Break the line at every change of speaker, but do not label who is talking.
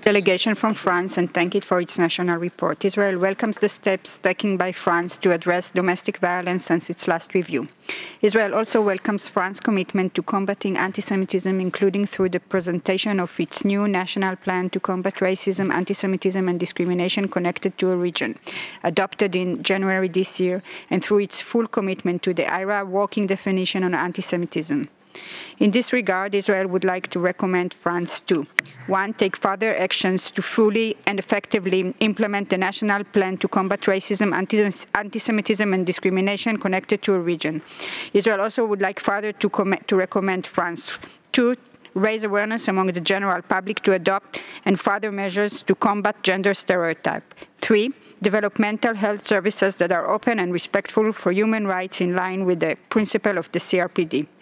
delegation from France and thank it for its national report. Israel welcomes the steps taken by France to address domestic violence since its last review. Israel also welcomes France's commitment to combating anti-Semitism, including through the presentation of its new national plan to combat racism, anti-Semitism, and discrimination connected to a region, adopted in January this year, and through its full commitment to the IRA working definition on anti-Semitism. In this regard, Israel would like to recommend France to 1. Take further actions to fully and effectively implement the national plan to combat racism, anti-Semitism, and discrimination connected to a region. Israel also would like further to recommend France 2. Raise awareness among the general public to adopt and further measures to combat gender stereotype. 3. Develop mental health services that are open and respectful for human rights in line with the principle of the CRPD.